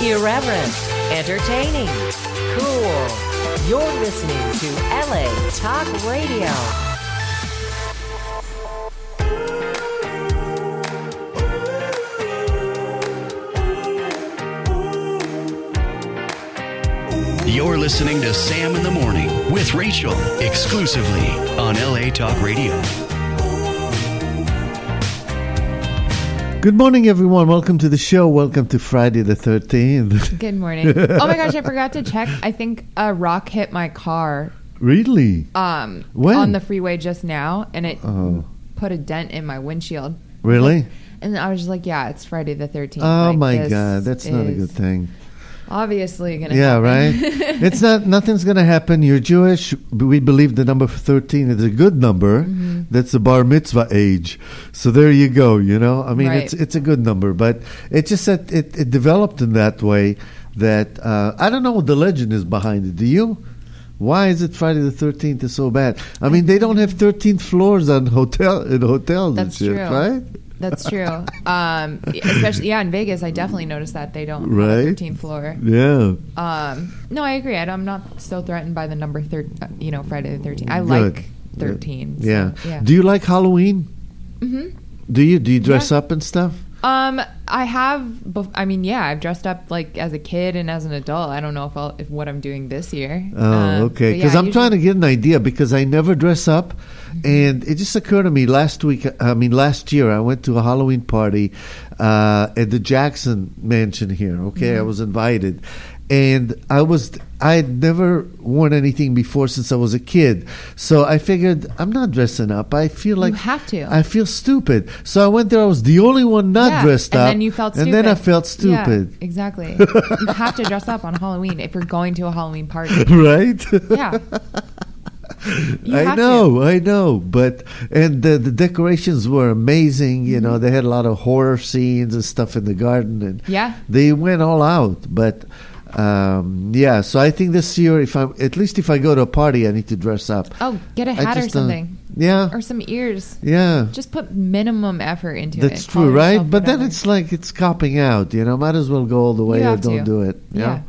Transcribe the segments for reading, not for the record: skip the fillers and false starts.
Irreverent, entertaining, cool. You're listening to LA Talk Radio. You're listening to Sam in the Morning with Rachel, exclusively on LA Talk Radio. Good morning, everyone. Welcome to the show. Welcome to Friday the 13th. Good morning. Oh my gosh, I forgot to check. I think a rock hit my car. Really? When? On the freeway just now, and it put a dent in my windshield. Really? And I was just like, yeah, it's Friday the 13th. Oh like, my God, that's not a good thing. Obviously gonna happen. Right? It's not, nothing's gonna happen. You're Jewish. We believe the number 13 is a good number. Mm-hmm. That's the bar mitzvah age. So there you go, you know? I mean, right. it's a good number, but it's just that it developed in that way that, I don't know what the legend is behind it. Do you? Why is it Friday the 13th is so bad? I mean, they don't have 13 floors in hotels. That's true. Right? That's true. Especially, in Vegas, I definitely noticed that they don't have a 13th floor. Yeah. No, I agree. I'm not so threatened by the number Friday the 13th. I like 13. So, yeah. Do you like Halloween? Mm-hmm. Do you dress up and stuff? I have. I've dressed up like as a kid and as an adult. I don't know if what I'm doing this year. Oh, okay. Because I'm trying to get an idea because I never dress up, and it just occurred to me last year I went to a Halloween party at the Jackson Mansion here. Okay, I was invited. And I had never worn anything before since I was a kid. So I figured, I'm not dressing up. I feel like... You have to. I feel stupid. So I went there. I was the only one not dressed up. And then you felt stupid. And then I felt stupid. Yeah, exactly. You have to dress up on Halloween if you're going to a Halloween party. Right? Yeah. I know. But the decorations were amazing. You know, they had a lot of horror scenes and stuff in the garden. And they went all out. But... so I think this year, if I go to a party, I need to dress up. Oh, get a hat or something. Or some ears. Yeah. Just put minimum effort into it. That's true, right? But then it's like it's copping out, you know. Might as well go all the way or don't do it. Yeah.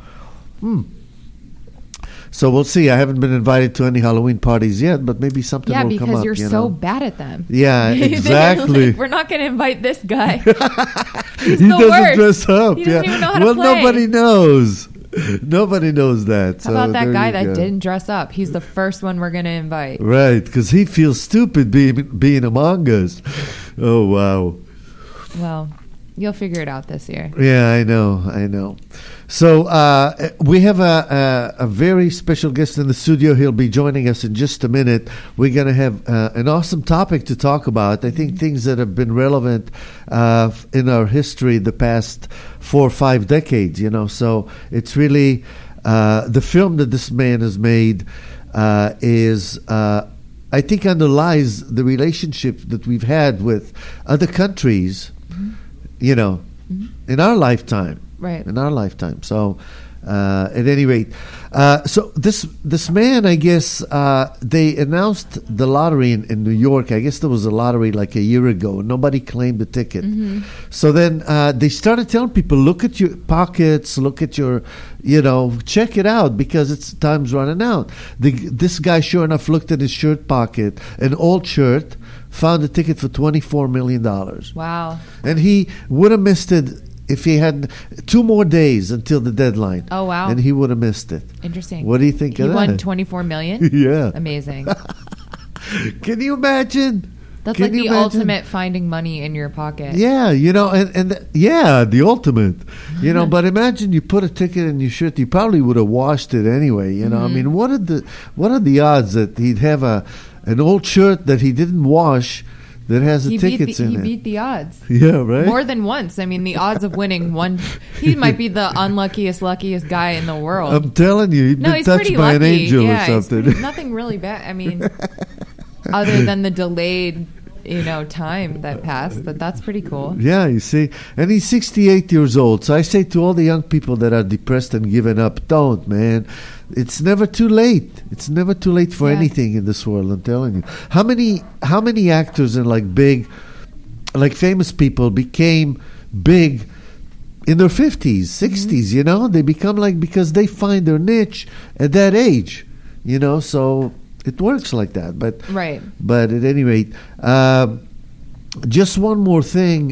So we'll see. I haven't been invited to any Halloween parties yet, but maybe something will come up. Yeah, because you're so bad at them. Yeah, exactly. We're not going to invite this guy. He doesn't dress up. He doesn't even know how to play. Nobody knows. Nobody knows that. How about that guy that didn't dress up? He's the first one we're going to invite. Right, because he feels stupid being among us. Oh, wow. Well, you'll figure it out this year. Yeah, I know. So we have a very special guest in the studio. He'll be joining us in just a minute. We're going to have an awesome topic to talk about. I think things that have been relevant in our history the past 4 or 5 decades, you know. So it's really the film that this man has made is... I think underlies the relationship that we've had with other countries, you know, in our lifetime. Right. In our lifetime. So, at any rate, so this man, I guess, they announced the lottery in New York. I guess there was a lottery like a year ago. Nobody claimed the ticket. Mm-hmm. So then they started telling people, look at your pockets, look at your, you know, check it out because time's running out. This guy, sure enough, looked at his shirt pocket, an old shirt, found a ticket for $24 million. Wow. And he would have missed it if he had 2 more days until the deadline. Oh, wow. And he would have missed it. Interesting. What do you think of that? He won $24 million? Yeah. Amazing. Can you imagine? That's like the ultimate finding money in your pocket. Yeah, you know, the ultimate. You know, but imagine you put a ticket in your shirt, you probably would have washed it anyway, you know. I mean, what are the odds that he'd have an old shirt that he didn't wash that has the tickets in it? He beat the odds. Yeah, right? More than once. I mean, the odds of winning one... He might be the luckiest guy in the world. I'm telling you, he'd been touched by an angel or something. Nothing really bad. I mean, other than the delayed... time that passed, but that's pretty cool. Yeah, you see. And he's 68 years old. So I say to all the young people that are depressed and giving up, don't, man. It's never too late. It's never too late for anything in this world, I'm telling you. How many actors and famous people became big in their 50s, 60s, you know, they become like, because they find their niche at that age, you know, so it works like that. But Right. But at any rate, just one more thing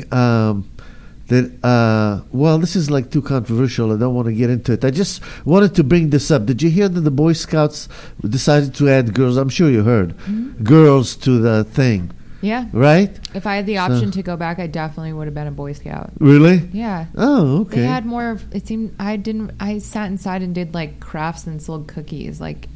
well, this is like too controversial. I don't want to get into it. I just wanted to bring this up. Did you hear that the Boy Scouts decided to add girls? I'm sure you heard. Girls to the thing, Yeah. right? If I had the option to go back, I definitely would have been a Boy Scout. Really? Yeah. Oh, okay. They had more of, it seemed, I sat inside and did like crafts and sold cookies. Like,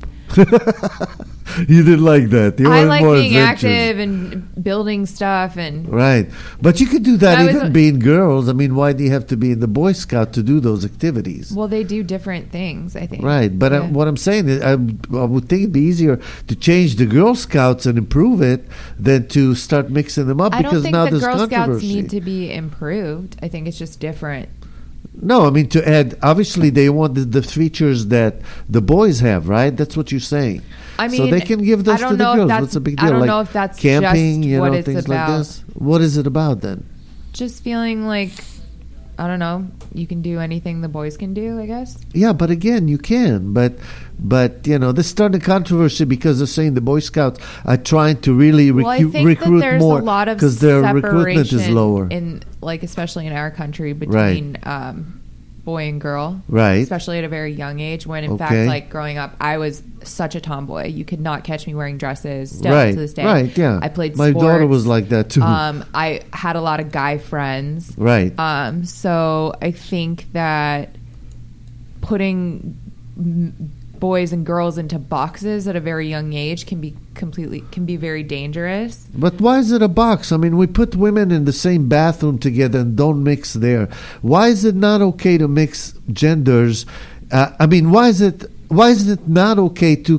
You didn't like that. You I wanted like more being adventures. active and building stuff and Right. But you could do that I was even being girls. I mean, why do you have to be in the Boy Scout to do those activities? well, they do different things, I think. Right. But Yeah. what I'm saying is I would think it'd be easier to change the Girl Scouts and improve it than to start mixing them up I don't because think now the there's Girl Scouts controversy. need to be improved. I think it's just different. No, I mean to add, obviously they want the features that the boys have, right? That's what you're saying. I so mean, they can give those I don't to the know if girls. that's- What's the big deal? I don't like know if that's camping, just you what know, it's things about. like this. What is it about then? Just feeling like, I don't know, you can do anything the boys can do, I guess. Yeah, but again, you can. But you know, this started a controversy because they're saying the Boy Scouts are trying to really Well, I think that recruit there's more a lot of because their recruitment is separation lower. in, like, especially in our country, between boy and girl, Right. especially at a very young age. When in fact, Okay. like growing up, I was such a tomboy. You could not catch me wearing dresses. Still Right, to this day, right, yeah. I played. My sports. daughter was like that too. I had a lot of guy friends. Right. So I think that putting boys and girls into boxes at a very young age can be very dangerous. But why is it a box? I mean, we put women in the same bathroom together and don't mix there. Why is it not okay to mix genders? I mean, why is it not okay to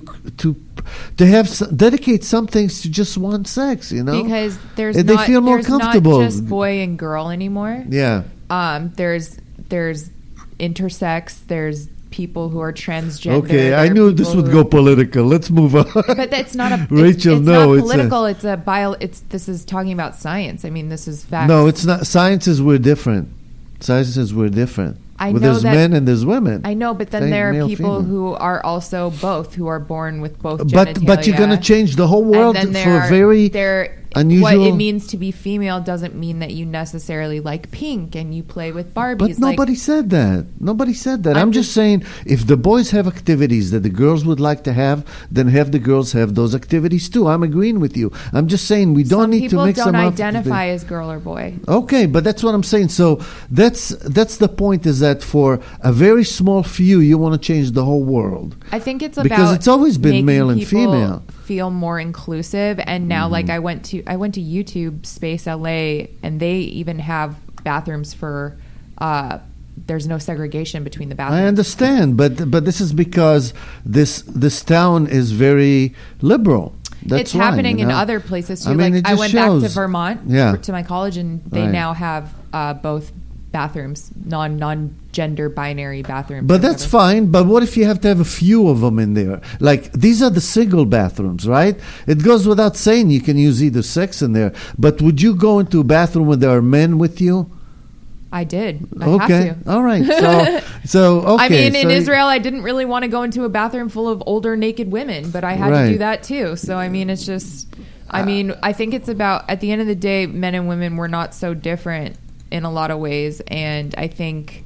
have dedicate some things to just one sex? You know, Because there's they not, feel more there's comfortable. not just boy and girl anymore. Yeah. There's intersex. There's people who are transgender. Okay, there I are knew this people would who go political. Let's move on. But that's not a Rachel. It's no, not it's political. This is talking about science. I mean, this is facts. no, it's not. Sciences were different. Sciences were different. I Well, know there's that- men and there's women. I know, but then Same there are male, people female. who are also both, who are born with both But you're going to genitalia. change the whole world And then for a very unusual. What it means to be female doesn't mean that you necessarily like pink and you play with Barbies. But nobody said that. Nobody said that. I'm just saying, if the boys have activities that the girls would like to have, then have the girls have those activities too. I'm agreeing with you. I'm just saying we don't need to mix them up. Some people don't identify as girl or boy. Okay, but that's what I'm saying. So that's the point, is that for a very small few, you want to change the whole world. I think it's about Because it's always been making male and people female. feel more inclusive. And now, like I went to YouTube Space LA, and they even have bathrooms for. There's no segregation between the bathrooms. I understand, but this is because this town is very liberal. That's it's why, happening you know? in other places too. I mean, like it I just went back to shows. Vermont Yeah. to my college, and they Right. now have both bathrooms, non-gender binary bathrooms. But or that's whatever. fine. But what if you have to have a few of them in there? Like, these are the single bathrooms, right? It goes without saying you can use either sex in there. But would you go into a bathroom where there are men with you? I did. I Okay. have to. All right. So okay. I mean, in so Israel, I didn't really want to go into a bathroom full of older naked women, but I had Right. to do that too. So, I mean, it's just, I mean, I think it's about, at the end of the day, men and women were not so different in a lot of ways. And I think,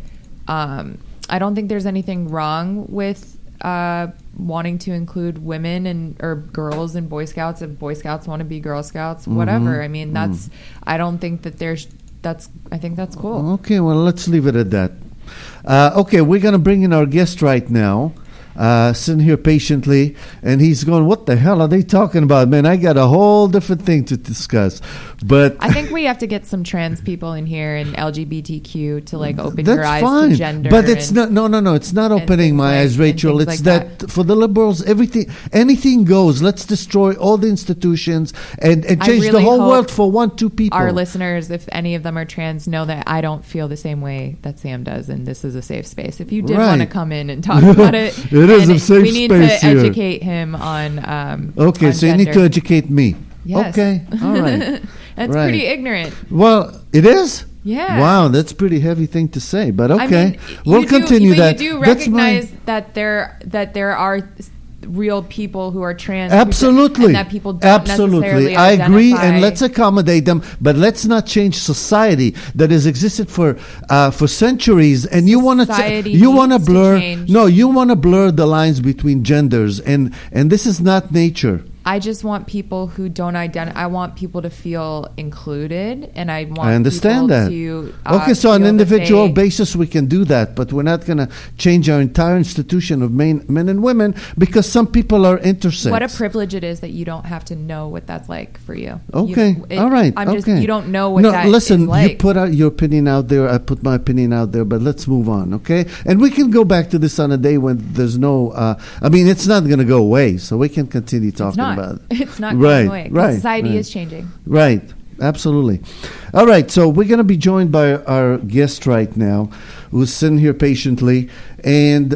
I don't think there's anything wrong with wanting to include women or girls in Boy Scouts. If Boy Scouts want to be Girl Scouts, whatever. I mean, I don't think that I think that's cool. Okay, well, let's leave it at that. Okay, we're going to bring in our guest right now, sitting here patiently, and he's going, what the hell are they talking about? Man, I got a whole different thing to discuss. But I think we have to get some trans people in here and LGBTQ to like open your that's eyes fine. to gender. But it's and- not, no, it's not and opening things my like- eyes, and Rachel. things It's like that for the liberals, anything goes. Let's destroy all the institutions and change the really whole hope world for 1-2 people. Our listeners, if any of them are trans, know that I don't feel the same way that Sam does, and this is a safe space. If you did Right. want to come in and talk about it, It is and a safe we need space to here. educate him on. Okay, on so you need to gender. educate me. Yes. Okay, all right. That's Right. pretty ignorant. Well, it is? Yeah. Wow, that's a pretty heavy thing to say, but I okay. mean, We'll continue but that. You do That's my- recognize that there are real people who are trans. Absolutely. And that people don't necessarily I agree, identify. and let's accommodate them, but let's not change society that has existed for centuries. And you want Society you want to needs to blur change. you want to blur the lines between genders, and this is not nature. I just want people who don't identify. I want people to feel included, and I want I understand people that. to Okay, so on feel an that individual they- basis we can do that, but we're not going to change our entire institution of men and women because some people are intersex. What a privilege it is that you don't have to know what that's like for you. Okay, all right. I'm just okay. you don't know what no, that listen, is like. you put out your opinion out there. I put my opinion out there, but let's move on, okay? And we can go back to this on a day when there's no. I mean, it's not going to go away, so we can continue talking it's not. about it. It's not Right, going away. 'Cause right, Society right. is changing. Right, absolutely. All right, so we're going to be joined by our guest right now, who's sitting here patiently, and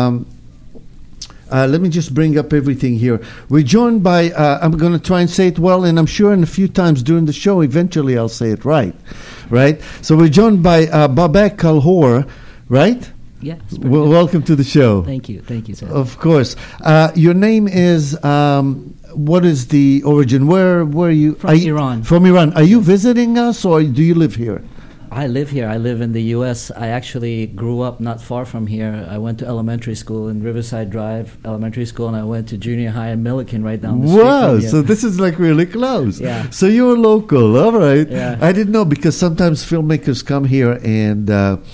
let me just bring up everything here. We're joined by, I'm going to try and say it well, and I'm sure in a few times during the show, eventually I'll say it right. So we're joined by Babak Kalhor, right? Yeah. Well, welcome to the show. Thank you, sir. Of course. Your name is, what is the origin? Where are you? From Iran. From Iran. Are you visiting us, or do you live here? I live here. I live in the U.S. I actually grew up not far from here. I went to elementary school in Riverside Drive Elementary School, and I went to junior high in Milliken right down the street Wow, from here. so this is like really close. Yeah. So you're local, all right. Yeah. I didn't know because sometimes filmmakers come here and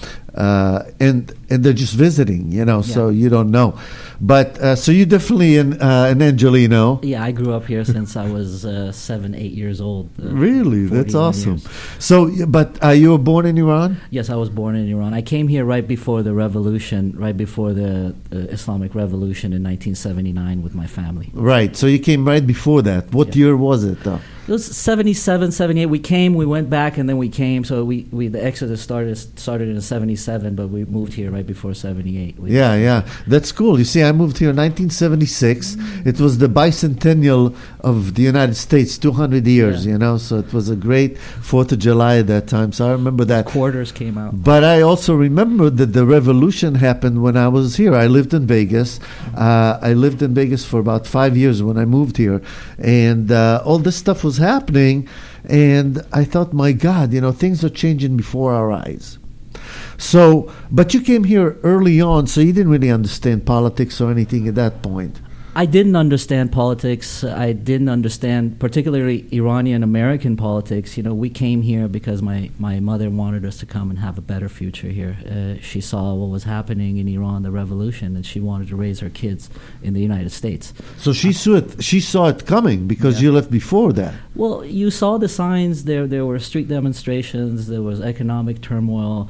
they're just visiting, so you don't know. But so you're definitely an Angelino. Yeah, I grew up here since I was 7, 8 years old. Really? That's 41 awesome. years. So, but you were born in Iran? Yes, I was born in Iran. I came here right before the revolution, right before the Islamic Revolution in 1979 with my family. Right. So you came right before that. What year was it, though? It was 77, 78. We came, we went back, and then we came. So we the Exodus started in 77, but we moved here right before 78. Yeah. That's cool. You see, I moved here in 1976. It was the bicentennial of the United States, 200 years, so it was a great 4th of July at that time. So I remember that. Quarters came out. But I also remember that the revolution happened when I was here. I lived in Vegas. I lived in Vegas for about 5 years when I moved here. And all this stuff was happening. And I thought, my God, things are changing before our eyes. So, but you came here early on, so you didn't really understand politics or anything at that point. I didn't understand politics. I didn't understand particularly Iranian American politics. We came here because my mother wanted us to come and have a better future here. She saw what was happening in Iran, the revolution, and she wanted to raise her kids in the United States. So she saw it coming because you left before that. Well, you saw the signs. There were street demonstrations. There was economic turmoil.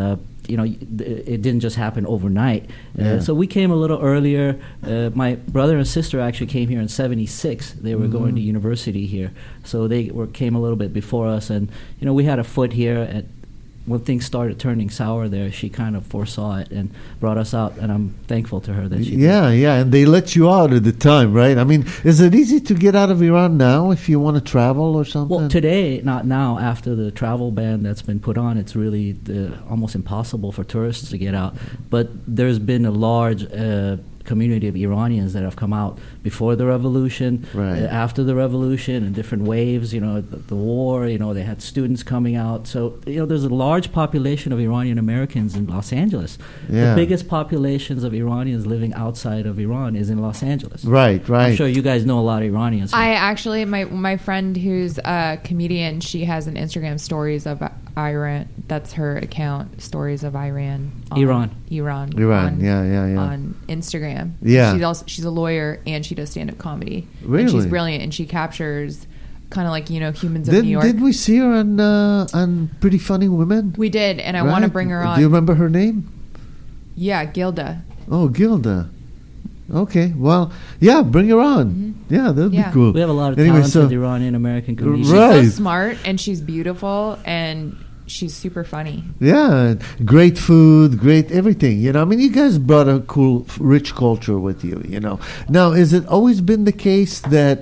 It didn't just happen overnight. So we came a little earlier. My brother and sister actually came here in 76. They were going to university here. So they came a little bit before us. And, we had a foot here. When things started turning sour there, she kind of foresaw it and brought us out. And I'm thankful to her that she did. Yeah. And they let you out at the time, right? I mean, is it easy to get out of Iran now if you want to travel or something? Well, today, not now. After the travel ban that's been put on, it's really almost impossible for tourists to get out. But there's been a large community of Iranians that have come out before the revolution, after the revolution, in different waves. The war. They had students coming out. So there's a large population of Iranian Americans in Los Angeles. Yeah. The biggest populations of Iranians living outside of Iran is in Los Angeles. Right. I'm sure you guys know a lot of Iranians. I actually, my friend who's a comedian, she has an Instagram, Stories of Iran. That's her account, Stories of Iran. Iran. On Instagram. Yeah. She's a lawyer and she does stand-up comedy. Really? And she's brilliant, and she captures kind of like humans of New York. Did we see her on Pretty Funny Women? We did, and I want to bring her on. Do you remember her name? Yeah, Gilda. Oh, Gilda. Okay, well, yeah, bring her on. Mm-hmm. Yeah, that'd be cool. We have a lot of talented Iranian American comedians. She's so smart, and she's beautiful, and she's super funny. Yeah, great food, great everything. I mean, you guys brought a cool, rich culture with you. Now, has it always been the case that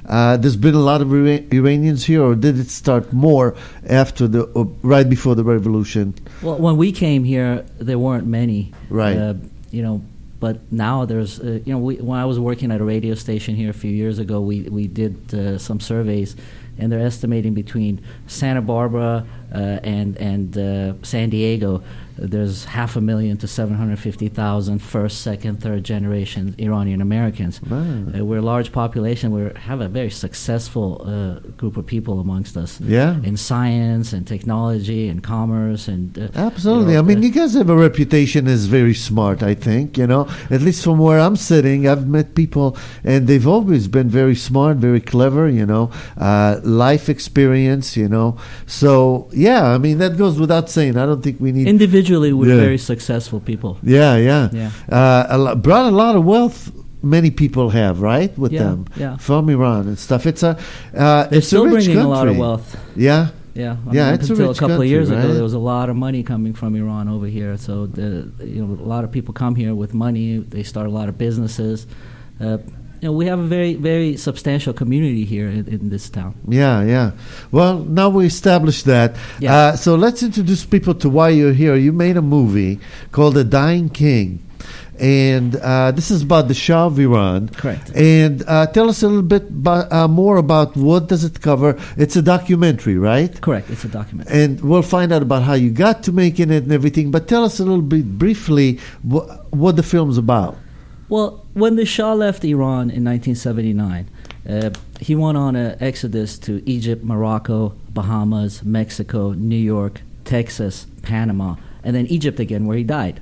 there's been a lot of Iranians here, or did it start more after right before the revolution? Well, when we came here, there weren't many. Right. But now there's, when I was working at a radio station here a few years ago, we did some surveys, and they're estimating between Santa Barbara and San Diego, there's 500,000 to 750,000 first, second, third generation Iranian Americans. Wow. We're a large population. We have a very successful group of people amongst us. Yeah. In science and technology and commerce and absolutely. I mean, you guys have a reputation as very smart. I think at least from where I'm sitting, I've met people, and they've always been very smart, very clever. Life experience. So yeah, I mean that goes without saying. I don't think we need individually. We're very successful people. Yeah. Brought a lot of wealth. Many people have, right, with them from Iran and stuff. It's they're still a rich bringing country. a lot of wealth. Yeah. Yeah, it's until a couple country, of years ago, right? there was a lot of money coming from Iran over here. So a lot of people come here with money. They start a lot of businesses. We have a very, very substantial community here in this town. Yeah. Well, now we established that. Yeah. So let's introduce people to why you're here. You made a movie called The Dying King. And this is about the Shah of Iran. Correct. And tell us a little bit more about what does it cover. It's a documentary, right? Correct. It's a documentary. And we'll find out about how you got to making it and everything. But tell us a little bit briefly what the film's about. Well, when the Shah left Iran in 1979, he went on an exodus to Egypt, Morocco, Bahamas, Mexico, New York, Texas, Panama, and then Egypt again, where he died.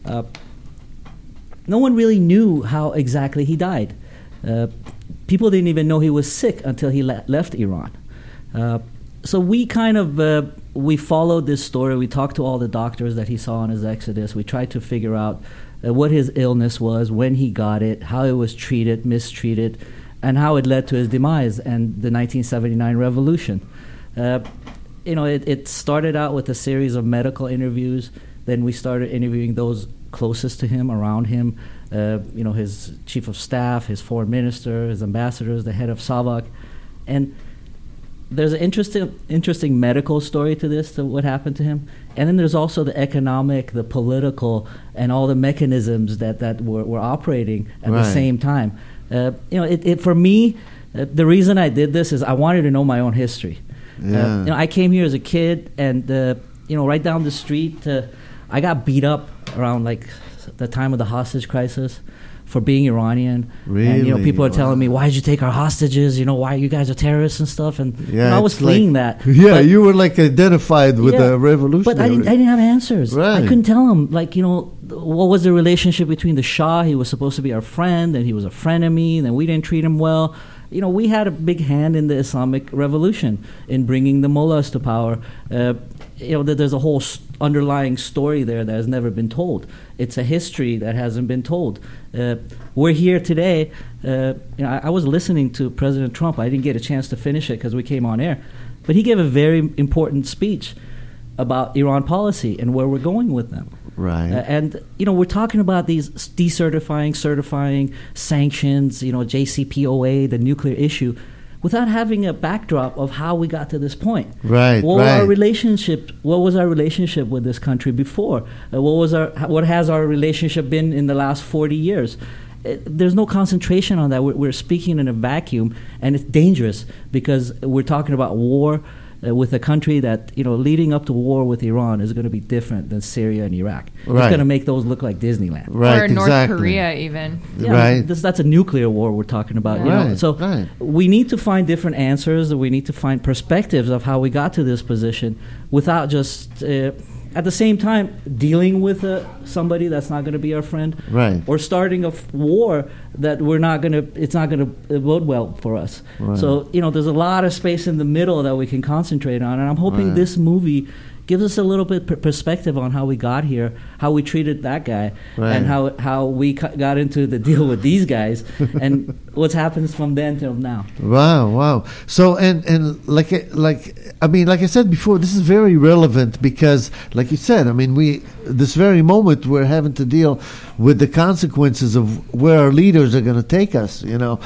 No one really knew how exactly he died. People didn't even know he was sick until he left Iran. So we kind of we followed this story. We talked to all the doctors that he saw on his exodus. We tried to figure out what his illness was, when he got it, how it was treated, mistreated, and how it led to his demise and the 1979 revolution. It started out with a series of medical interviews. Then we started interviewing those closest to him, around him, his chief of staff, his foreign minister, his ambassadors, the head of SAVAK. And there's an interesting medical story to this, to what happened to him. And then there's also the economic, the political, and all the mechanisms that were operating at the same time. For me, the reason I did this is I wanted to know my own history. Yeah. I came here as a kid, and right down the street, I got beat up around like the time of the hostage crisis for being Iranian. Really? And people are telling me, why did you take our hostages? Why you guys are terrorists and stuff. And I was fleeing that. Yeah, but you were like identified with the revolution. But I didn't have answers. Right. I couldn't tell them, what was the relationship between the Shah? He was supposed to be our friend, and he was a frenemy, and then we didn't treat him well. We had a big hand in the Islamic Revolution in bringing the mullahs to power. There's a whole underlying story there that has never been told. It's a history that hasn't been told. We're here today. I was listening to President Trump. I didn't get a chance to finish it because we came on air. But he gave a very important speech about Iran policy and where we're going with them. Right. We're talking about these decertifying, certifying, sanctions, JCPOA, the nuclear issue, without having a backdrop of how we got to this point. Right. What was our relationship with this country before? What has our relationship been in the last 40 years? There's no concentration on that. We're speaking in a vacuum, and it's dangerous because we're talking about war with a country that, leading up to war with Iran is going to be different than Syria and Iraq. Right. It's going to make those look like Disneyland. Right, or North exactly. Korea even. Yeah, right. That's a nuclear war we're talking about. We need to find different answers. We need to find perspectives of how we got to this position without just... at the same time, dealing with somebody that's not going to be our friend, right, or starting a war that it's not going to bode well for us. Right. So there's a lot of space in the middle that we can concentrate on, and I'm hoping this movie gives us a little bit perspective on how we got here, how we treated that guy, Right. and how we got into the deal with these guys, and what's happened from then till now. Wow. So and like I said before, this is very relevant because, like you said, I mean, this very moment we're having to deal with the consequences of where our leaders are going to take us,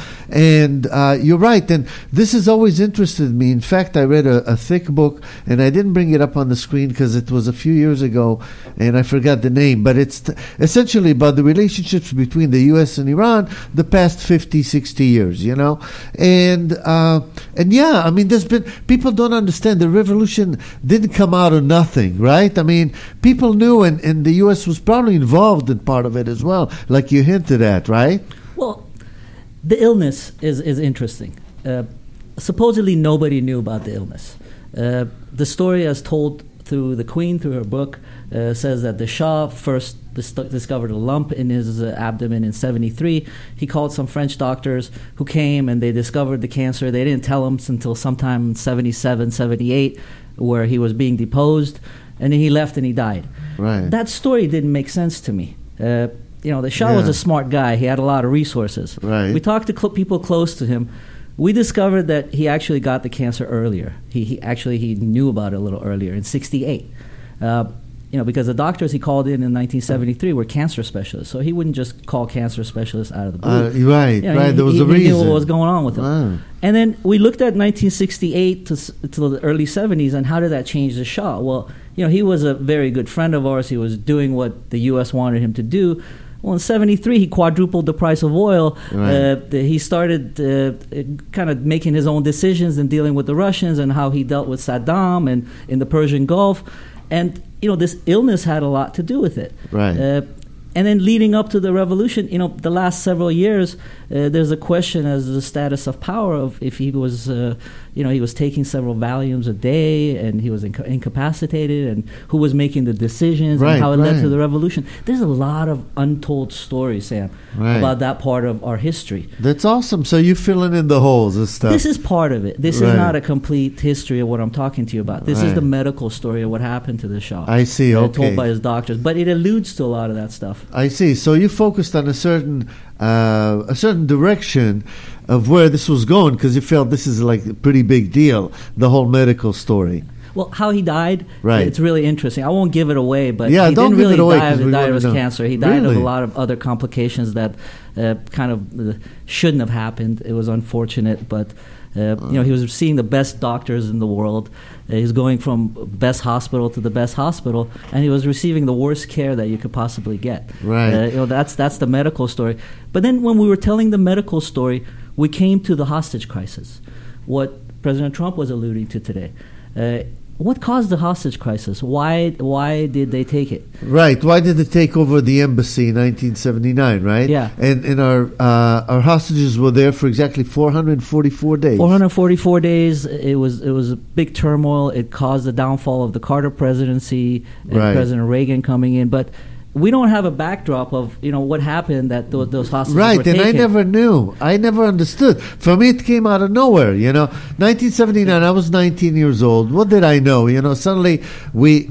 And you're right, and this has always interested me. In fact, I read a thick book, and I didn't bring it up on the screen because it was a few years ago, and I forgot the name. But it's essentially about the relationships between the U.S. and Iran the past 50, 60 years, And yeah, I mean, there's been people don't understand the revolution didn't come out of nothing, right? I mean, people knew, and the U.S. was probably involved in part of it as well, like you hinted at, right? Well, the illness is interesting. Supposedly nobody knew about the illness. The story as told through the Queen, through her book, says that the Shah first discovered a lump in his abdomen in 1973. He called some French doctors who came, and they discovered the cancer. They didn't tell him until sometime in 1977, 1978, where he was being deposed, and then he left and he died. Right. That story didn't make sense to me. The Shah was a smart guy. He had a lot of resources. Right. We talked to people close to him. We discovered that he actually got the cancer earlier. He knew about it a little earlier in 1968. Because the doctors he called in 1973 were cancer specialists, so he wouldn't just call cancer specialists out of the blue. Right. There was a reason. He knew what was going on with him. Wow. And then we looked at 1968 to the early 70s, and how did that change the Shah? Well, he was a very good friend of ours. He was doing what the U.S. wanted him to do. Well, in 1973, he quadrupled the price of oil. Right. He started kind of making his own decisions and dealing with the Russians and how he dealt with Saddam and in the Persian Gulf. And, this illness had a lot to do with it. Right. And then leading up to the revolution, the last several years, there's a question as to the status of power of if he was, he was taking several Valiums a day and he was incapacitated, and who was making the decisions and how it led to the revolution. There's a lot of untold stories, Sam, about that part of our history. That's awesome. So you're filling in the holes and stuff. This is part of it. This is not a complete history of what I'm talking to you about. This is the medical story of what happened to the Shah. I see, okay. Told by his doctors. But it alludes to a lot of that stuff. I see. So you focused on a certain direction of where this was going because you felt this is like a pretty big deal, the whole medical story. Well, how he died, right. It's really interesting. I won't give it away, but he didn't really die of his know. cancer. He died of a lot of other complications that kind of shouldn't have happened. It was unfortunate, but he was seeing the best doctors in the world. He was going from best hospital to the best hospital, and he was receiving the worst care that you could possibly get. Right. That's the medical story. But then when we were telling the medical story, we came to the hostage crisis, what President Trump was alluding to today. What caused the hostage crisis? Why did they take it? Right. Why did they take over the embassy in 1979, right? Yeah. And our hostages were there for exactly 444 days. 444 days. It was a big turmoil. It caused the downfall of the Carter presidency and President Reagan coming in. But we don't have a backdrop of what happened that those hostages were taken. And I never knew. I never understood. For me, it came out of nowhere. 1979. I was 19 years old. What did I know? Suddenly we,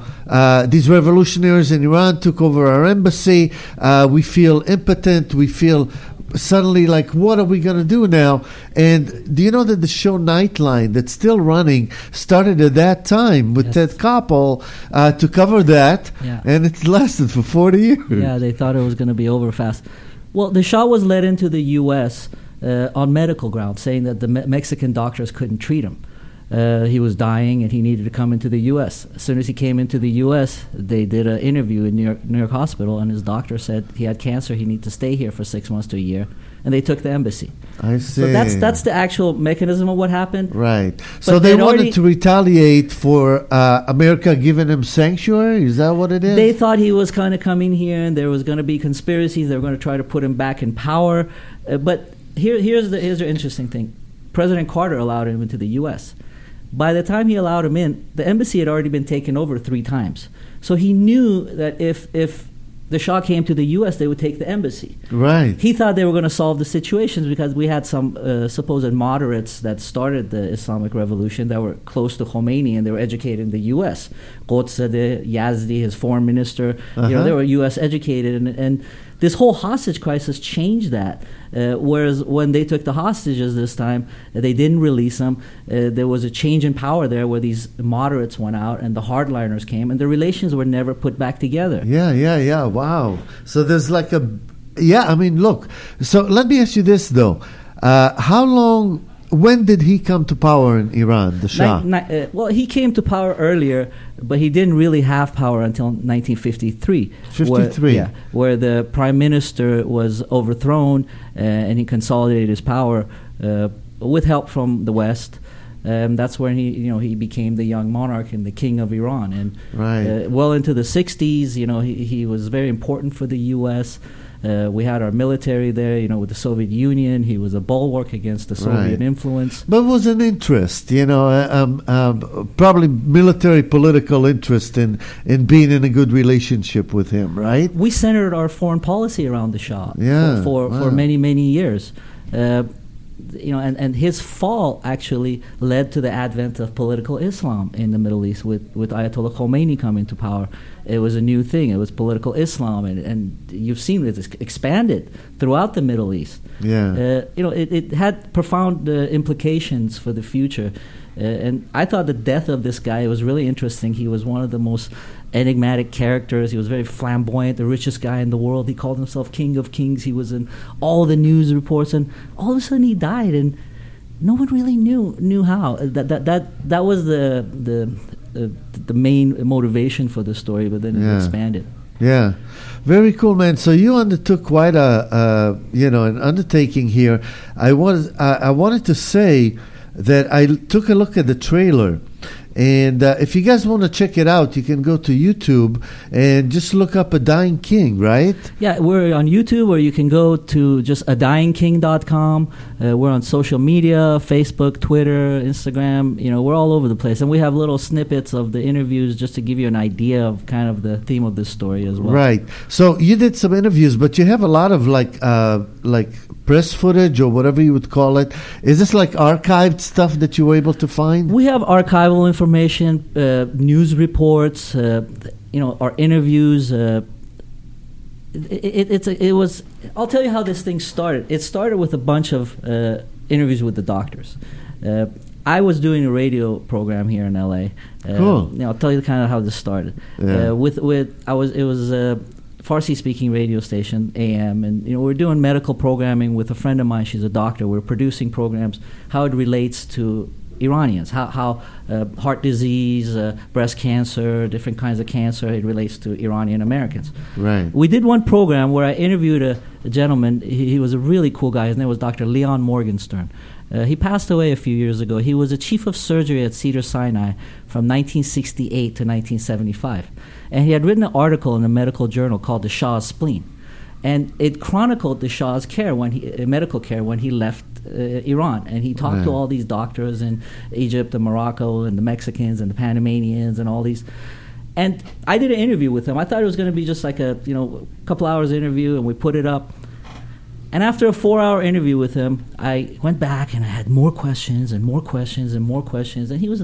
these revolutionaries in Iran took over our embassy. We feel impotent. We feel suddenly like, what are we going to do now? And do you know that the show Nightline, that's still running, started at that time with Ted Koppel to cover that, and it lasted for 40 years. Yeah, they thought it was going to be over fast. Well, the Shah was led into the U.S. On medical grounds, saying that the Mexican doctors couldn't treat him. He was dying and he needed to come into the U.S. As soon as he came into the U.S., they did an interview in New York Hospital, and his doctor said he had cancer, he needed to stay here for 6 months to a year, and they took the embassy. I see. So that's the actual mechanism of what happened. Right. So they wanted to retaliate for America giving him sanctuary? Is that what it is? They thought he was kind of coming here and there was going to be conspiracies. They were going to try to put him back in power. But here's the interesting thing. President Carter allowed him into the U.S. By the time he allowed him in, the embassy had already been taken over 3 times. So he knew that if the Shah came to the U.S., they would take the embassy. Right. He thought they were going to solve the situations because we had some supposed moderates that started the Islamic Revolution that were close to Khomeini, and they were educated in the U.S. Qudsade, Yazdi, his foreign minister, they were U.S. educated, and this whole hostage crisis changed that. Whereas when they took the hostages this time, they didn't release them. There was a change in power there where these moderates went out and the hardliners came, and the relations were never put back together. Yeah. Wow. So there's like look. So let me ask you this, though. When did he come to power in Iran, the Shah? Well, he came to power earlier, but he didn't really have power until 1953. Where the prime minister was overthrown, and he consolidated his power with help from the West. That's when he became the young monarch and the king of Iran. And well into the 60s, he was very important for the U.S. We had our military there, with the Soviet Union. He was a bulwark against the Soviet influence. But it was an interest, probably military political interest in being in a good relationship with him, right? We centered our foreign policy around the Shah for many, many years. And his fall actually led to the advent of political Islam in the Middle East with Ayatollah Khomeini coming to power. It was a new thing. It was political Islam, and you've seen it expanded throughout the Middle East. It had profound implications for the future. And I thought the death of this guy was really interesting. He was one of the most enigmatic characters. He was very flamboyant, the richest guy in the world. He called himself King of Kings. He was in all the news reports, and all of a sudden he died, and no one really knew how. That was the main motivation for the story, but then it expanded. Yeah, very cool, man. So you undertook quite an undertaking here. I wanted to say that I took a look at the trailer, and if you guys want to check it out, you can go to YouTube and just look up A Dying King, right? Yeah, we're on YouTube, or you can go to just adyingking.com. We're on social media, Facebook, Twitter, Instagram. We're all over the place, and we have little snippets of the interviews just to give you an idea of kind of the theme of this story as well. Right. So you did some interviews, but you have a lot of like press footage or whatever you would call it. Is this like archived stuff that you were able to find? We have archival information, news reports, our interviews. It was. I'll tell you how this thing started. It started with a bunch of interviews with the doctors. I was doing a radio program here in LA. Cool. I'll tell you kind of how this started. It was a Farsi-speaking radio station, AM, and we're doing medical programming with a friend of mine. She's a doctor. We're producing programs, how it relates to Iranians, how heart disease, breast cancer, different kinds of cancer, it relates to Iranian Americans. Right. We did one program where I interviewed a gentleman. He was a really cool guy. His name was Dr. Leon Morgenstern. He passed away a few years ago. He was a chief of surgery at Cedars-Sinai from 1968 to 1975. And he had written an article in a medical journal called The Shah's Spleen. And it chronicled the Shah's medical care when he left Iran. And he talked to all these doctors in Egypt and Morocco and the Mexicans and the Panamanians and all these. And I did an interview with him. I thought it was going to be just like a couple hours interview, and we put it up. And after a 4-hour interview with him, I went back and I had more questions and more questions and more questions. And he was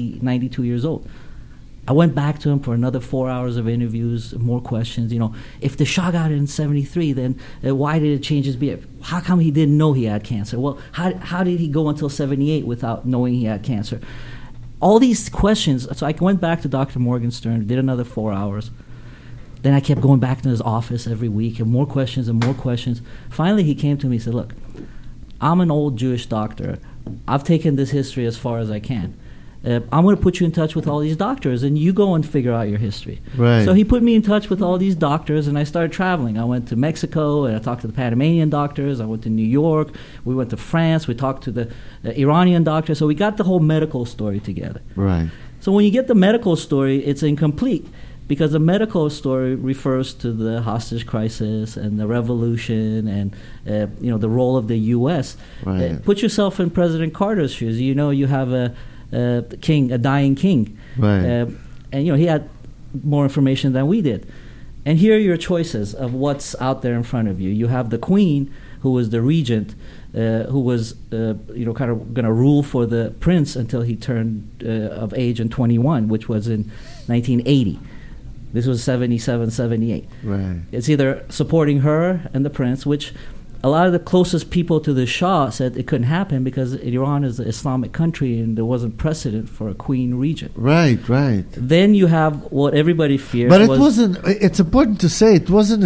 92 years old. I went back to him for another 4 hours of interviews, more questions. If the Shah got it in 73, then why did it change his behavior? How come he didn't know he had cancer? Well, how did he go until 78 without knowing he had cancer? All these questions. So I went back to Dr. Morgenstern, did another 4 hours. Then I kept going back to his office every week, and more questions and more questions. Finally, he came to me and said, look, I'm an old Jewish doctor. I've taken this history as far as I can. I'm going to put you in touch with all these doctors, and you go and figure out your history. Right. So he put me in touch with all these doctors, and I started traveling. I went to Mexico, and I talked to the Panamanian doctors. I went to New York. We went to France. We talked to the Iranian doctors. So we got the whole medical story together. Right. So when you get the medical story, it's incomplete, because the medical story refers to the hostage crisis and the revolution and the role of the U.S. Right. Put yourself in President Carter's shoes. You have a king, a dying king, right. and he had more information than we did. And here are your choices of what's out there in front of you. You have the queen, who was the regent, who was kind of going to rule for the prince until he turned of age in 21, which was in 1980. This was 77, 78. Right. It's either supporting her and the prince, which a lot of the closest people to the Shah said it couldn't happen because Iran is an Islamic country and there wasn't precedent for a queen regent. Right. Then you have what everybody feared. But it wasn't. It's important to say it wasn't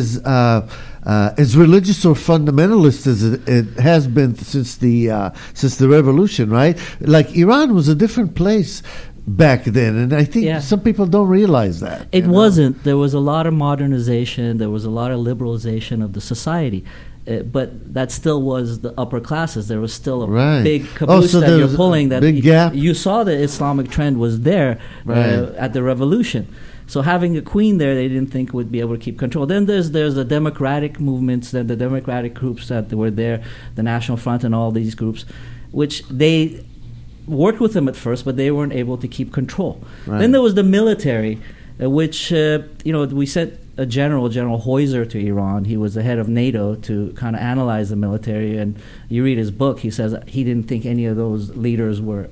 as religious or fundamentalist as it has been since the revolution, right? Like Iran was a different place back then, and I think some people don't realize that. It wasn't. There was a lot of modernization. There was a lot of liberalization of the society. But that still was the upper classes. There was still a big caboose that you're pulling. That big gap. You saw the Islamic trend was there at the revolution. So having a queen there, they didn't think would be able to keep control. Then there's the democratic movements, then the democratic groups that were there, the National Front and all these groups, which they worked with them at first, but they weren't able to keep control. Right. Then there was the military, which we sent a General Heuser to Iran. He was the head of NATO to kind of analyze the military. And you read his book, he says he didn't think any of those leaders were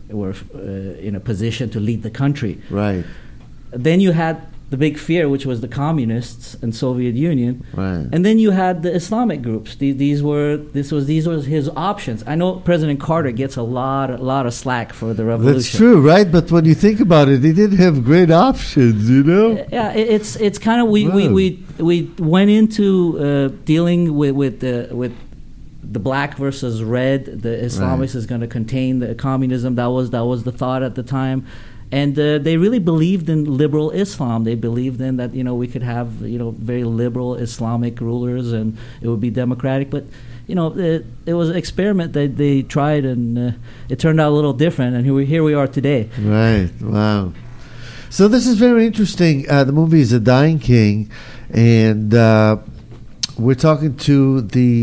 in a position to lead the country. Right. Then you had the big fear, which was the communists and Soviet Union. Right. And then you had the Islamic groups. These were his options. I know President Carter gets a lot of slack for the revolution. That's true, right? But when you think about it, he didn't have great options, you know. Yeah, it's kind of we went into dealing with the black versus red. The Islamics is going to contain the communism. That was the thought at the time. And they really believed in liberal Islam. They believed in that, we could have, very liberal Islamic rulers and it would be democratic. But, it was an experiment that they tried and it turned out a little different. And here we are today. Right. Wow. So this is very interesting. The movie is A Dying King. And we're talking to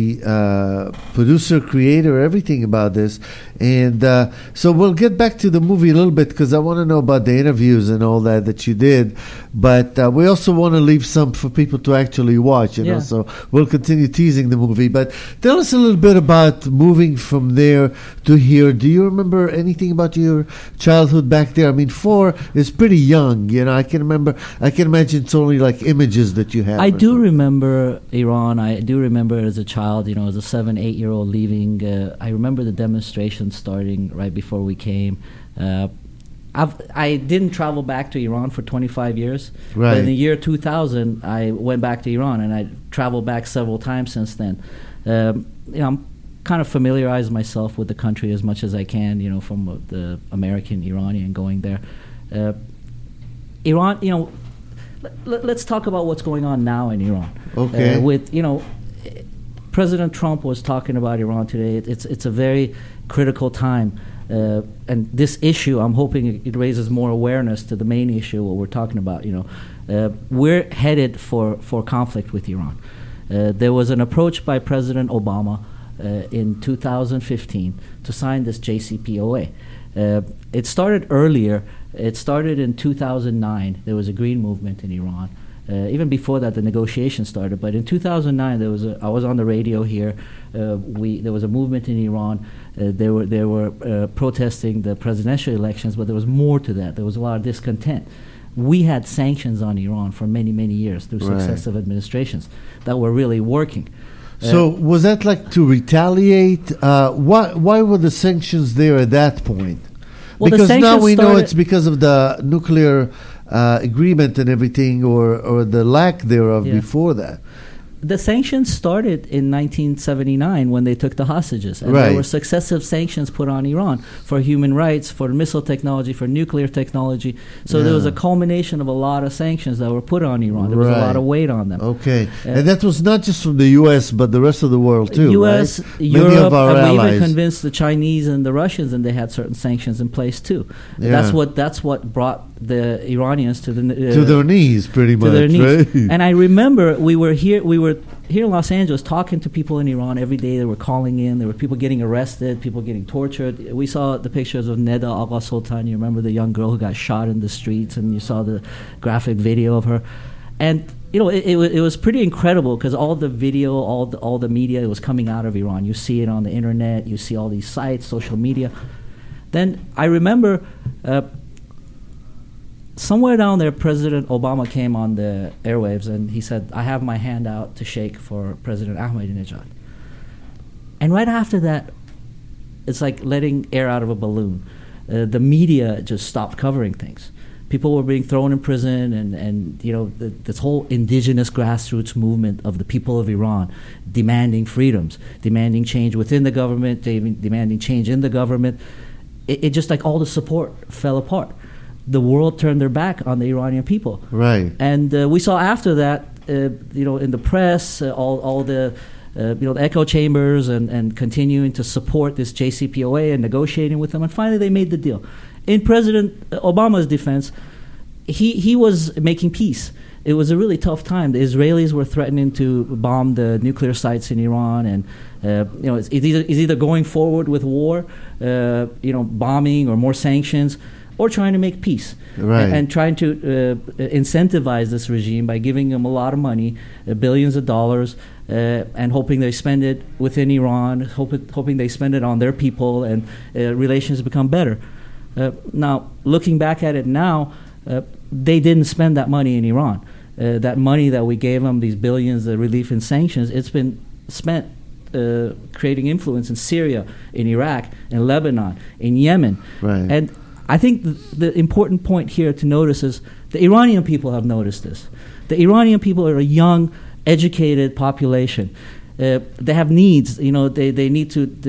the producer, creator, everything about this. And so we'll get back to the movie a little bit because I want to know about the interviews and all that you did. But we also want to leave some for people to actually watch, know. So we'll continue teasing the movie. But tell us a little bit about moving from there to here. Do you remember anything about your childhood back there? I mean, 4 is pretty young. I can imagine it's only like images that you have. I do remember Iran. I do remember as a child, as a 7, 8-year-old leaving. I remember the demonstration starting right before we came. I didn't travel back to Iran for 25 years. Right. But in the year 2000, I went back to Iran, and I traveled back several times since then. I'm kind of familiarized myself with the country as much as I can, from the American Iranian going there. Iran, let's talk about what's going on now in Iran. Okay. President Trump was talking about Iran today. It's a very critical time. And this issue, I'm hoping it raises more awareness to the main issue, what we're talking about. We're headed for conflict with Iran. There was an approach by President Obama in 2015 to sign this JCPOA. It started earlier. It started in 2009. There was a green movement in Iran. Even before that, the negotiations started. But in 2009, I was on the radio here. There was a movement in Iran. They were protesting the presidential elections, but there was more to that. There was a lot of discontent. We had sanctions on Iran for many, many years through successive administrations that were really working. So was that like to retaliate? Why were the sanctions there at that point? Well, because now we know it's because of the nuclear agreement and everything, or the lack thereof before that. The sanctions started in 1979 when they took the hostages. And there were successive sanctions put on Iran for human rights, for missile technology, for nuclear technology. So there was a culmination of a lot of sanctions that were put on Iran. There was a lot of weight on them. Okay. And that was not just from the U.S., but the rest of the world too, U.S., right? Europe, many of our and we allies. even convinced the Chinese and the Russians, and they had certain sanctions in place too. That's what brought the Iranians to their knees, pretty much. To their knees. Right? And I remember we were here in Los Angeles talking to people in Iran every day. They were calling in. There were people getting arrested, people getting tortured. We saw the pictures of Neda Agha Soltan. You remember the young girl who got shot in the streets, and you saw the graphic video of her. And it was pretty incredible because all the video, all the media, it was coming out of Iran. You see it on the internet. You see all these sites, social media. Then I remember somewhere down there, President Obama came on the airwaves and he said, "I have my hand out to shake for President Ahmadinejad." And right after that, it's like letting air out of a balloon. The media just stopped covering things. People were being thrown in prison, and this whole indigenous grassroots movement of the people of Iran demanding freedoms, demanding change within the government, demanding change in the government. It just like all the support fell apart. The world turned their back on the Iranian people. Right. And we saw after that, in the press, all the the echo chambers and continuing to support this JCPOA and negotiating with them. And finally, they made the deal. In President Obama's defense, he was making peace. It was a really tough time. The Israelis were threatening to bomb the nuclear sites in Iran, and it's either going forward with war, bombing or more sanctions, or trying to make peace, right. and trying to incentivize this regime by giving them a lot of money, billions of dollars, and hoping they spend it within Iran, hoping they spend it on their people, and relations become better. Now, looking back at it now, they didn't spend that money in Iran. That money that we gave them, these billions, the relief and sanctions, it's been spent creating influence in Syria, in Iraq, in Lebanon, in Yemen. Right. And I think the important point here to notice is the Iranian people have noticed this. The Iranian people are a young, educated population. They have needs. They need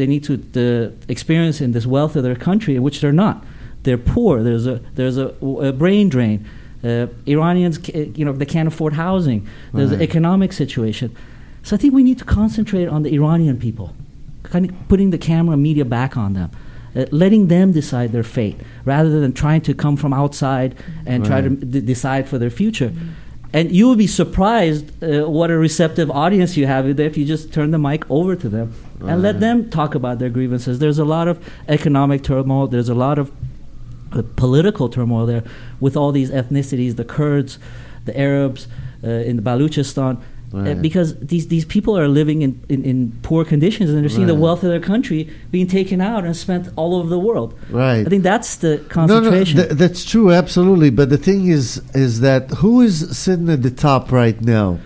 to experience in this wealth of their country, in which they're not. They're poor. There's a brain drain. Iranians, they can't afford housing. There's an economic situation. So I think we need to concentrate on the Iranian people, kind of putting the camera media back on them. Letting them decide their fate rather than trying to come from outside and try to decide for their future. And you will be surprised what a receptive audience you have if you just turn the mic over to them and let them talk about their grievances. There's a lot of economic turmoil. There's a lot of political turmoil there with all these ethnicities, the Kurds, the Arabs, in the Baluchistan. Because these people are living in poor conditions, and they're seeing the wealth of their country being taken out and spent all over the world. Right. I think that's the concentration. No, that's true, absolutely. But the thing is that who is sitting at the top right now?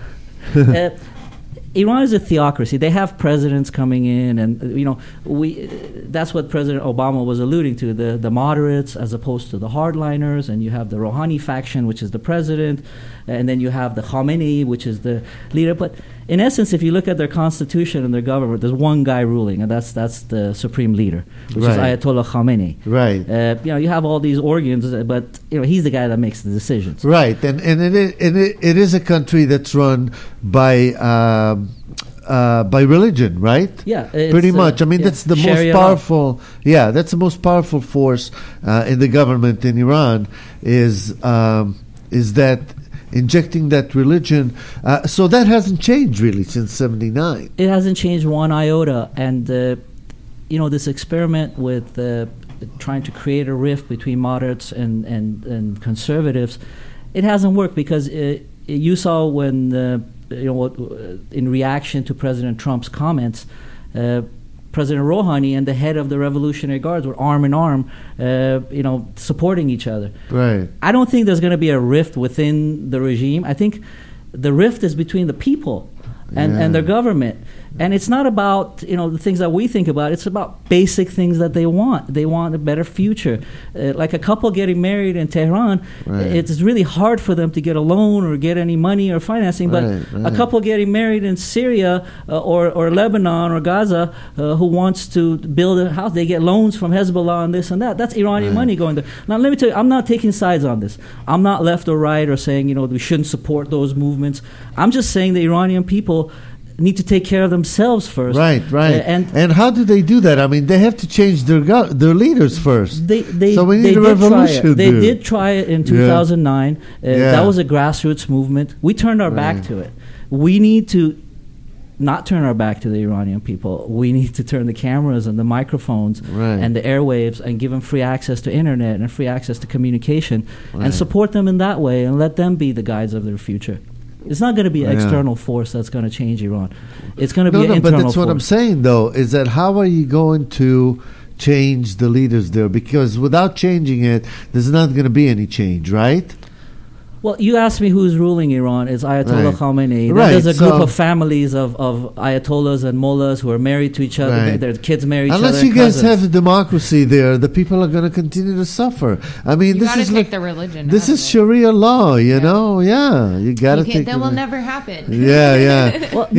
Iran is a theocracy. They have presidents coming in, and that's what President Obama was alluding to: the moderates as opposed to the hardliners. And you have the Rouhani faction, which is the president, and then you have the Khamenei, which is the leader. But in essence, if you look at their constitution and their government, there's one guy ruling, and that's the supreme leader, which is Ayatollah Khamenei. Right. You have all these organs, but he's the guy that makes the decisions. Right. And it is a country that's run by religion, right? Yeah, pretty much. I mean, that's the Sharia most powerful. Yeah, that's the most powerful force in the government in Iran. Is that injecting that religion? So that hasn't changed really since '79. It hasn't changed one iota, and this experiment with trying to create a rift between moderates and conservatives, it hasn't worked because you saw when. In reaction to President Trump's comments, President Rouhani and the head of the Revolutionary Guards were arm in arm, supporting each other. Right. I don't think there's going to be a rift within the regime. I think the rift is between the people and their government. And it's not about the things that we think about. It's about basic things that they want. They want a better future. Like a couple getting married in Tehran, it's really hard for them to get a loan or get any money or financing. But a couple getting married in Syria or Lebanon or Gaza who wants to build a house, they get loans from Hezbollah and this and that. That's Iranian money going there. Now, let me tell you, I'm not taking sides on this. I'm not left or right or saying we shouldn't support those movements. I'm just saying the Iranian people need to take care of themselves first. Right. And how do they do that? I mean, they have to change their leaders first. So we need a revolution. They did try it in 2009. That was a grassroots movement. We turned our back to it. We need to not turn our back to the Iranian people. We need to turn the cameras and the microphones and the airwaves and give them free access to internet and free access to communication and support them in that way and let them be the guides of their future. It's not going to be an external force that's going to change Iran. It's going to be an internal force. But that's what I'm saying, though, is that how are you going to change the leaders there? Because without changing it, there's not going to be any change, right? Well, you asked me who's ruling Iran. It's Ayatollah Khamenei. There's a group of families of Ayatollahs and mullahs who are married to each other. Their kids marry each other. Unless you guys have a democracy there, the people are going to continue to suffer. I mean, this is take the religion. This is Sharia law, you know. Yeah, you got to take. That will never happen. Yeah. Well,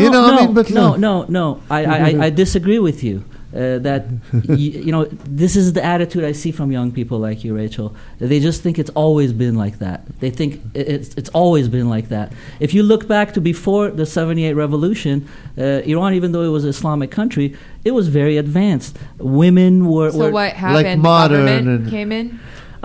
no. I disagree with you. That this is the attitude I see from young people like you, Rachel. They just think it's always been like that. They think it's always been like that. If you look back to before the 78 revolution, Iran, even though it was an Islamic country, it was very advanced. Women were what happened? Like modern the government came in.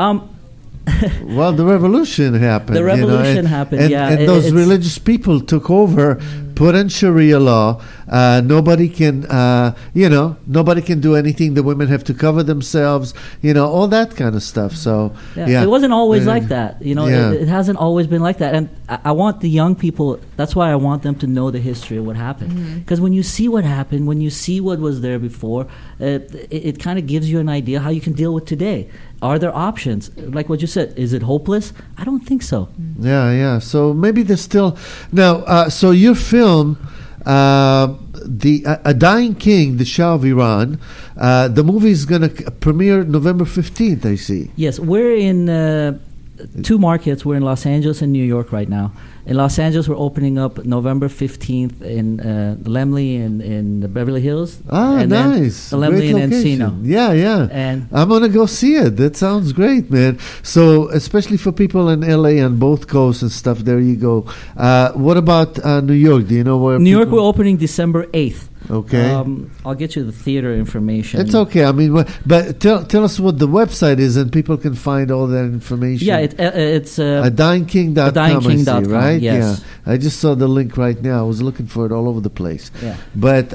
Well, the revolution happened. The revolution happened, and those religious people took over, put in Sharia law. Nobody can, nobody can do anything. The women have to cover themselves. All that kind of stuff. So, it wasn't always like that. It hasn't always been like that. And I want the young people. That's why I want them to know the history of what happened. Because when you see what happened, when you see what was there before, it kind of gives you an idea how you can deal with today. Are there options? Like what you said, is it hopeless? I don't think so. Yeah. So maybe there's still... Now, so your film, A Dying King, The Shah of Iran, the movie is going to premiere November 15th, I see. Yes, we're in two markets. We're in Los Angeles and New York right now. In Los Angeles, we're opening up November 15th in Laemmle in the Beverly Hills. And nice. Then Laemmle in Encino. Yeah. And I'm going to go see it. That sounds great, man. So, especially for people in LA on both coasts and stuff, there you go. What about New York? Do you know where? New York, we're opening December 8th. Okay. I'll get you the theater information. It's okay. I mean, but tell us what the website is, and people can find all that information. Yeah, it's ADyingKing.com. ADyingKing.com, right? Yes. Yeah. I just saw the link right now. I was looking for it all over the place. Yeah. But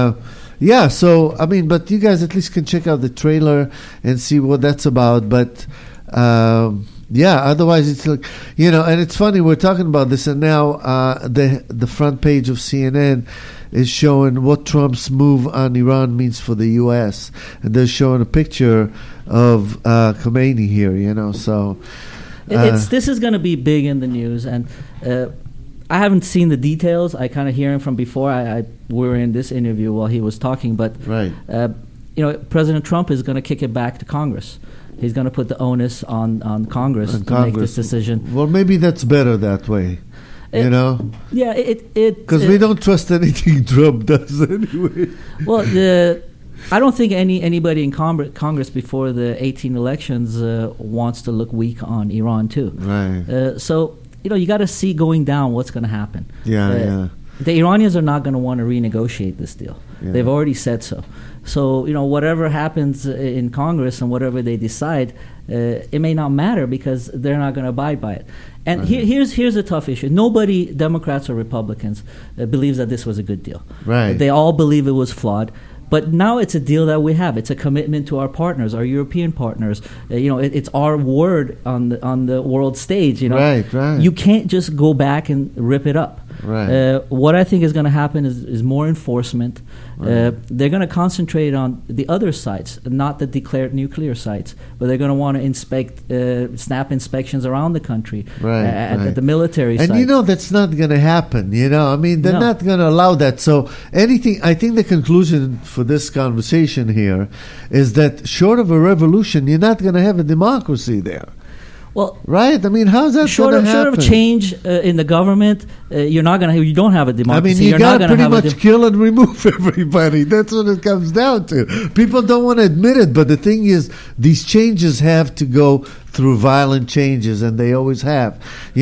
so I mean, but you guys at least can check out the trailer and see what that's about. But otherwise it's like, and it's funny, we're talking about this, and now the front page of CNN is showing what Trump's move on Iran means for the U.S. And they're showing a picture of Khomeini here, so... this is going to be big in the news, and I haven't seen the details. I kind of hear him from before. We were in this interview while he was talking, but President Trump is going to kick it back to Congress. He's going to put the onus on Congress to make this decision. Well, maybe that's better that way. Yeah, because we don't trust anything Trump does anyway. Well, I don't think anybody in Congress before the 18 elections wants to look weak on Iran too. Right. So you got to see going down what's going to happen. Yeah. The Iranians are not going to want to renegotiate this deal. Yeah. They've already said so. So whatever happens in Congress and whatever they decide, it may not matter because they're not going to abide by it. And here's a tough issue. Nobody, Democrats or Republicans, believes that this was a good deal. Right. They all believe it was flawed. But now it's a deal that we have. It's a commitment to our partners, our European partners. It's our word on the world stage. Right. You can't just go back and rip it up. Right. What I think is going to happen is more enforcement. Right. They're going to concentrate on the other sites, not the declared nuclear sites, but they're going to want to inspect, snap inspections around the country, at the military sites. And that's not going to happen. I mean, they're not going to allow that. So I think the conclusion for this conversation here is that short of a revolution, you're not going to have a democracy there. Well, right. I mean, how's that going to happen? Short of change in the government, you don't have a democracy. I mean, you got to pretty much kill and remove everybody. That's what it comes down to. People don't want to admit it, but the thing is, these changes have to go through violent changes, and they always have.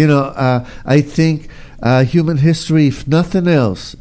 I think human history, if nothing else,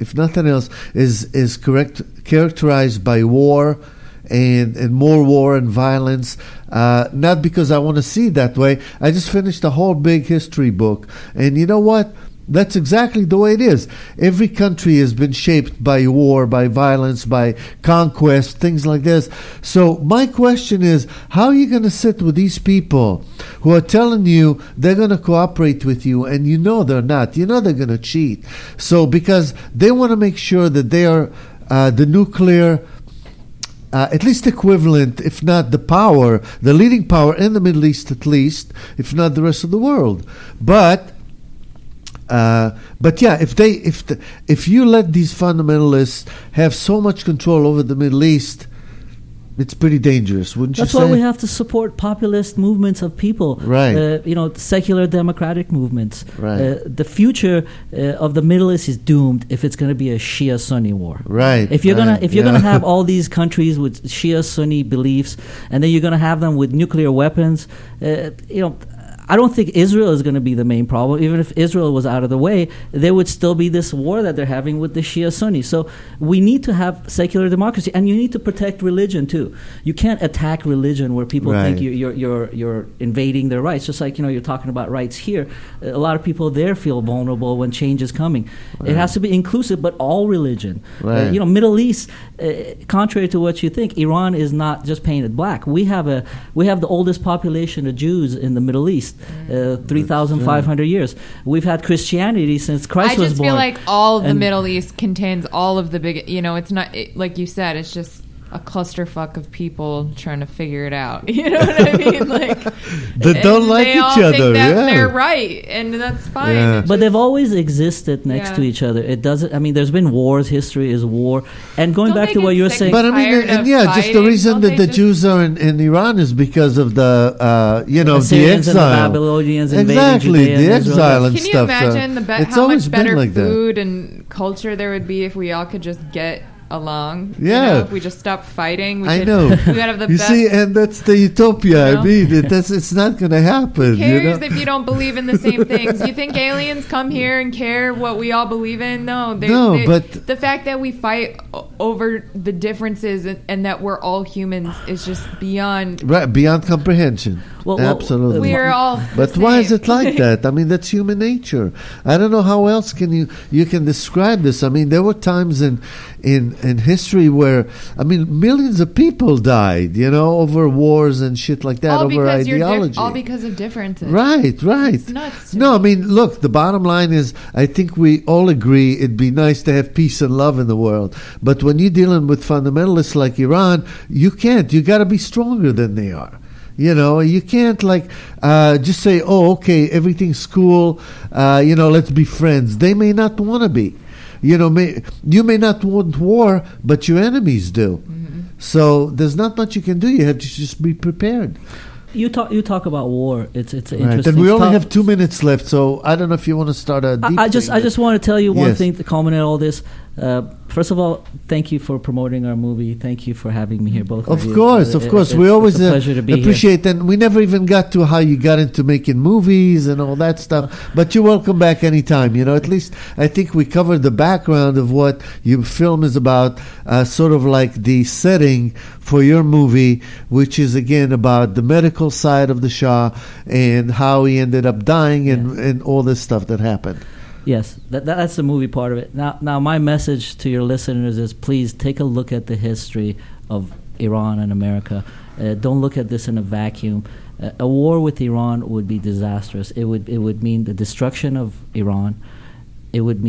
is characterized by war. And more war and violence, not because I want to see it that way. I just finished a whole big history book. And you know what? That's exactly the way it is. Every country has been shaped by war, by violence, by conquest, things like this. So my question is, how are you going to sit with these people who are telling you they're going to cooperate with you, and you know they're not? You know they're going to cheat. So because they want to make sure that they are the nuclear at least equivalent, if not the power, the leading power in the Middle East at least, if not the rest of the world. But yeah, if you let these fundamentalists have so much control over the Middle East, it's pretty dangerous, wouldn't you say? That's why we have to support populist movements of people, right? Secular democratic movements. Right. The future of the Middle East is doomed if it's going to be a Shia-Sunni war. Right. If you're gonna have all these countries with Shia-Sunni beliefs, and then you're going to have them with nuclear weapons, I don't think Israel is going to be the main problem. Even if Israel was out of the way, there would still be this war that they're having with the Shia Sunni. So we need to have secular democracy, and you need to protect religion too. You can't attack religion where people think you're invading their rights. Just like you're talking about rights here. A lot of people there feel vulnerable when change is coming. Right. It has to be inclusive, but all religion. Right. Middle East. Contrary to what you think, Iran is not just painted black. We have the oldest population of Jews in the Middle East. 3,500 years. We've had Christianity since Christ was born. I just feel like all of the Middle East contains all of the big, it's not, like you said, it's just a clusterfuck of people trying to figure it out. You know what I mean? Like, they don't like each other. Think that they're right, and that's fine. Yeah. But they've always existed next to each other. It doesn't. I mean, there's been wars. History is war. And going back to what you were saying, but I mean, just the reason that the Jews are in Iran is because of the the exile, and the Babylonians, exactly, the exile and stuff. Can you imagine how much better like food and culture there would be if we all could just get along? Yeah, if we just stop fighting, we I could, know. We gotta have the you best. See, and that's the utopia. I mean, it's not going to happen. Who cares if you don't believe in the same things? You think aliens come here and care what we all believe in? No, but the fact that we fight over the differences and that we're all humans is just beyond comprehension. Absolutely, we are all. But why is it like that? I mean, that's human nature. I don't know how else can you can describe this. I mean, there were times in history where, I mean, millions of people died, over wars and shit like that, over ideology. All because of differences. Right. It's nuts. No, I mean, look, the bottom line is, I think we all agree it'd be nice to have peace and love in the world. But when you're dealing with fundamentalists like Iran, you can't. You got to be stronger than they are. You can't just say, oh, okay, everything's cool, let's be friends. They may not want to be. You may not want war, but your enemies do. Mm-hmm. So there's not much you can do. You have to just be prepared. You talk about war. It's interesting. And we only have 2 minutes left, so I don't know if you want to start a deep I just want to tell you one Yes. thing to culminate all this. First of all, thank you for promoting our movie. Thank you for having me here, both of you. Of course. We always it's a pleasure to be appreciate here. And we never even got to how you got into making movies and all that stuff. But you're welcome back anytime. At least I think we covered the background of what your film is about, sort of like the setting for your movie, which is, again, about the medical side of the Shah and how he ended up dying and all this stuff that happened. Yes, that's the movie part of it. Now, my message to your listeners is, please take a look at the history of Iran and America. Don't look at this in a vacuum. A war with Iran would be disastrous. It would mean the destruction of Iran. It would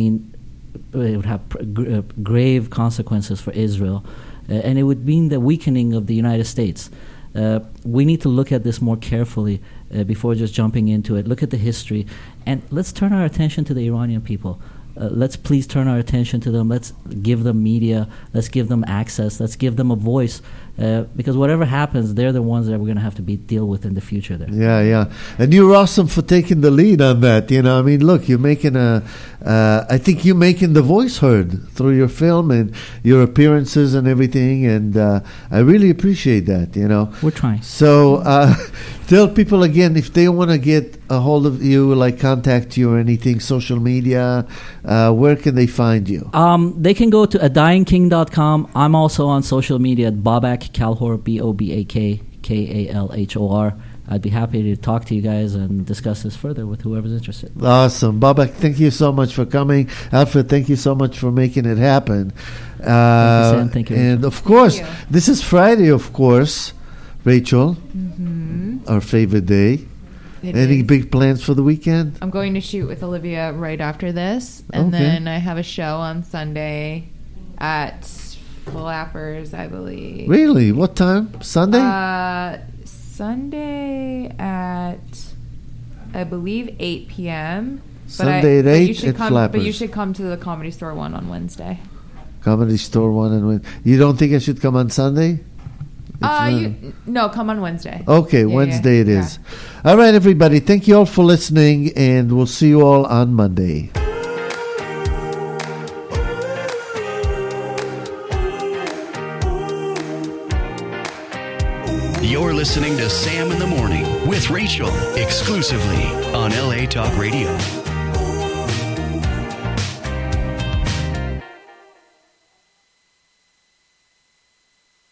have grave consequences for Israel, and it would mean the weakening of the United States. We need to look at this more carefully before just jumping into it. Look at the history, and let's turn our attention to the Iranian people. Let's please turn our attention to them. Let's give them media. Let's give them access. Let's give them a voice. Because whatever happens, they're the ones that we're going to have to deal with in the future there. Yeah. And you're awesome for taking the lead on that. I mean, look, you're making I think you're making the voice heard through your film and your appearances and everything. And I really appreciate that, We're trying. So tell people again, if they want to get a hold of you, contact you or anything, social media, where can they find you? They can go to adyingking.com. I'm also on social media at Bobak Kalhor, Bobak Kalhor. I'd be happy to talk to you guys and discuss this further with whoever's interested. Awesome. Babak, thank you so much for coming. Alfred, thank you so much for making it happen. Thank you, Sam. Thank you, And Rachel. of course, you. this is Friday, of course, Rachel, our favorite day. It Any is. big plans for the weekend? I'm going to shoot with Olivia right after this, and Okay. then I have a show on Sunday at Flappers, I believe. Really? What time? Sunday? Sunday at, I believe, 8 p.m. Sunday at but 8 you should at come, Flappers. But you should come to the Comedy Store one on Wednesday. Comedy Store 1 and Wednesday. You don't think I should come on Sunday? No, come on Wednesday. Okay, Yeah, Wednesday it yeah. is. All right, everybody. Thank you all for listening, and we'll see you all on Monday. You're listening to Sam in the Morning with Rachel, exclusively on LA Talk Radio.